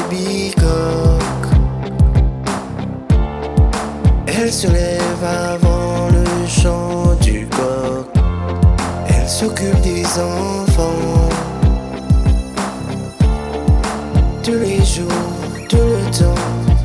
bicoque. Elle se lève avant le chant du coq. Elle s'occupe des enfants tous les jours, tout le temps.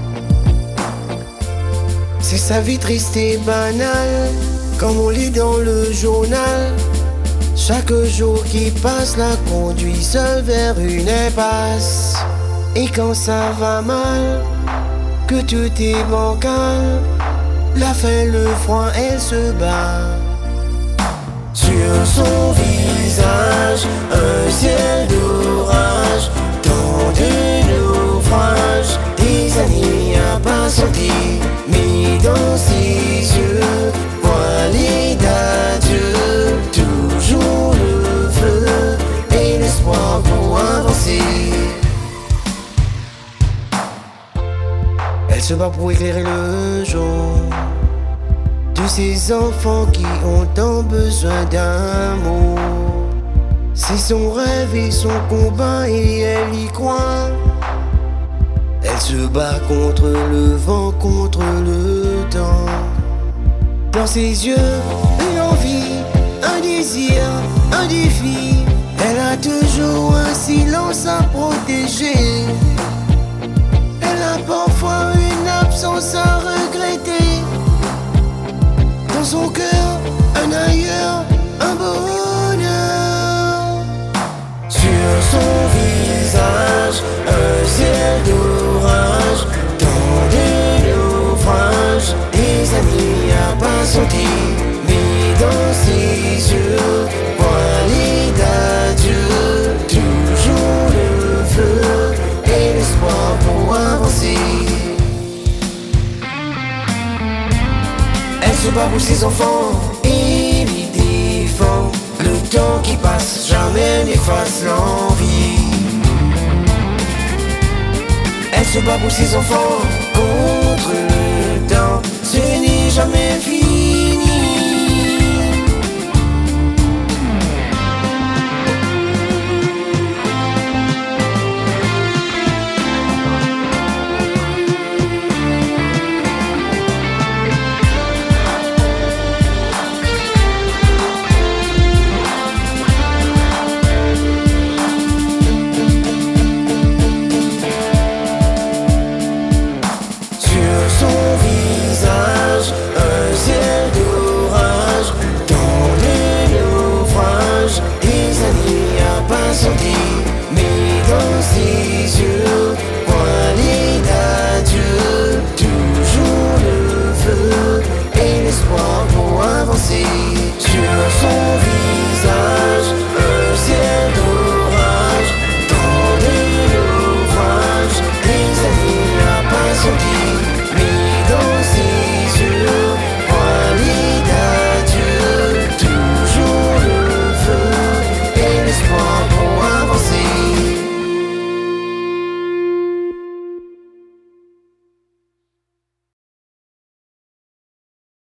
C'est sa vie triste et banale, comme on lit dans le journal. Chaque jour qui passe la conduit seul vers une impasse. Et quand ça va mal, que tout est bancal, la faim, le froid, elle se bat. Sur son visage, un ciel d'orage, tant de naufrages, des années à pas sortir, mais dans ses yeux, voilés d'adieu, toujours le feu et l'espoir pour avancer. Elle se bat pour éclairer le jour de ces enfants qui ont tant besoin d'amour. C'est son rêve et son combat et elle y croit. Elle se bat contre le vent, contre le temps. Dans ses yeux, une envie, un désir, un défi. Elle a toujours un silence à protéger. Elle a parfois une absence à regretter. Dans son cœur, un ailleurs, un bonheur. Sur son visage, un ciel d'orage, tant de naufrages, des années à pas sentir, mais dans ses yeux, voilés d'adieu, toujours le feu et l'espoir pour avancer. Elle se bat pour ses enfants et les défend. Le temps qui passe jamais n'efface l'envie. Elle se bat pour ses enfants contre le temps. Ce n'est jamais fini.